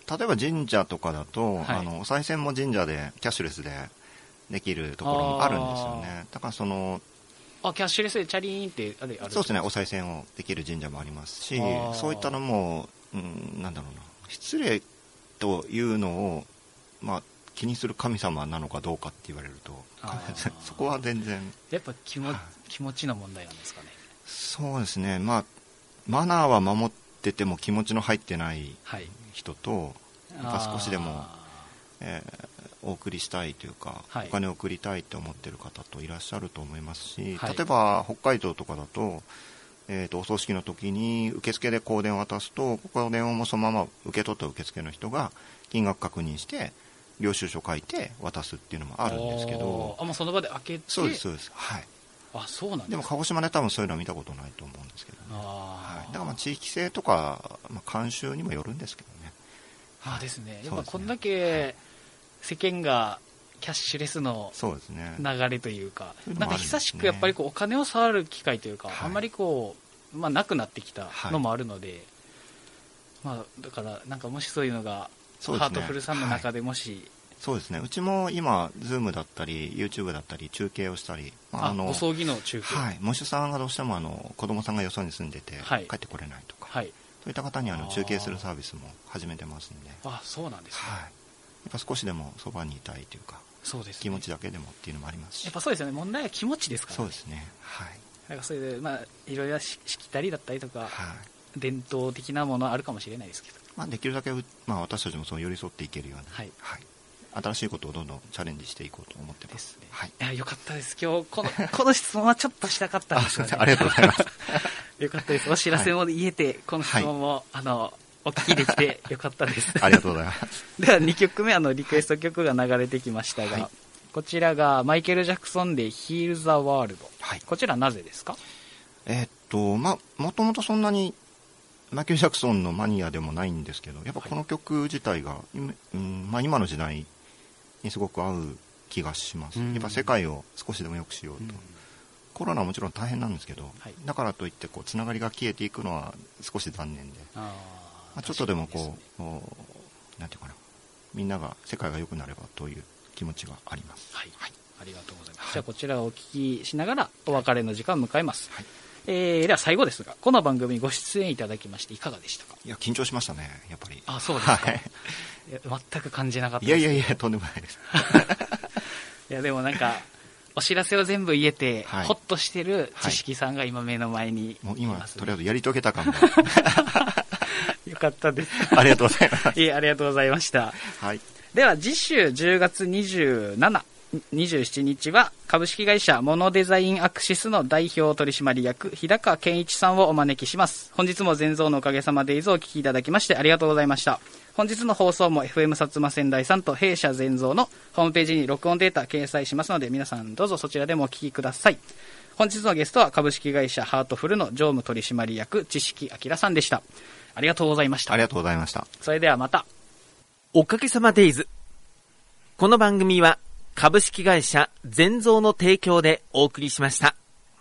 例えば神社とかだと、お賽銭も神社でキャッシュレスでできるところもあるんですよね。だからキャッシュレスでチャリーンってある。 そうですね、お賽銭をできる神社もありますし、そういったのも、なんだろうな、失礼というのを、気にする神様なのかどうかって言われるとそこは全然やっぱ気持ちの問題なんですかね。 そうですね、マナーは守ってても気持ちの入ってない人と、やっぱ少しでも、お送りしたいというか、お金を送りたいと思っている方といらっしゃると思いますし、例えば北海道とかだと、お葬式の時に受付で香典を渡すと、香典をもそのまま受け取った受付の人が金額確認して領収書書いて渡すっていうのもあるんですけど、 もうその場で開けて。 そうですそうです、はい。 そうなんですか。 でも鹿児島で多分そういうのは見たことないと思うんですけど、ね、だから地域性とか、慣習にもよるんですけどね。 ですね。やっぱこんだけ世間がキャッシュレスの流れというか、なんか久しくやっぱりお金を触る機会というか、あんまりなくなってきたのもあるので、だからなんかもしそういうのがハートフルさんの中でもし、 そうですね、うちも今 Zoom だったり YouTube だったり中継をしたり、 ご葬儀の中継、 喪主さんがどうしても子供さんがよそに住んでて帰ってこれないとか、そういった方に中継するサービスも始めてますんで。 そうなんですね。 やっぱ少しでもそばにいたいというか、 そうですね、 気持ちだけでもっていうのもありますし、 やっぱそうですよね、問題は気持ちですからね。 そうですね、 なんかそれでいろいろしきたりだったりとか、伝統的なものあるかもしれないですけど、 できるだけ、私たちもその寄り添っていけるような、新しいことをどんどんチャレンジしていこうと思ってますね。 よかったです。今日この質問はちょっとしたかったんですよね。 ありがとうございますよかったです。お知らせも言えて、この質問も、お聞きできてよかったです。 ありがとうございます。 では2曲目、リクエスト曲が流れてきましたが、こちらがマイケル・ジャクソンで Heal the World、こちらなぜですか？ もともとそんなにマイケル・ジャクソンのマニアでもないんですけど、やっぱこの曲自体が、今の時代にすごく合う気がします。やっぱ世界を少しでも良くしようと、コロナはもちろん大変なんですけど、だからといってつながりが消えていくのは少し残念で、ちょっとでもなんていうかな、みんなが世界が良くなればという気持ちがあります。 ありがとうございます。じゃあこちらをお聞きしながらお別れの時間を迎えます。では最後ですが、この番組にご出演いただきましていかがでしたか？ いや、緊張しましたね、やっぱり。 そうですか。全く感じなかったです。 いやとんでもないです。 いや、でもなんかお知らせを全部言えて、ホッとしてる知識さんが今目の前にいます、ね。もう今とりあえずやり遂げた感がよかったです。 ありがとうございます。 ありがとうございました。では次週10月27、27日は株式会社モノデザインアクシスの代表取締役日高健一さんをお招きします。本日も全蔵のおかげさまデイズをお聞きいただきましてありがとうございました。本日の放送も FM 薩摩仙台さんと弊社全蔵のホームページに録音データ掲載しますので、皆さんどうぞそちらでもお聞きください。本日のゲストは株式会社ハートフルの常務取締役知識明さんでした。ありがとうございました。 ありがとうございました。 それではまた。 おかげさまデイズ。この番組は株式会社全蔵の提供でお送りしました。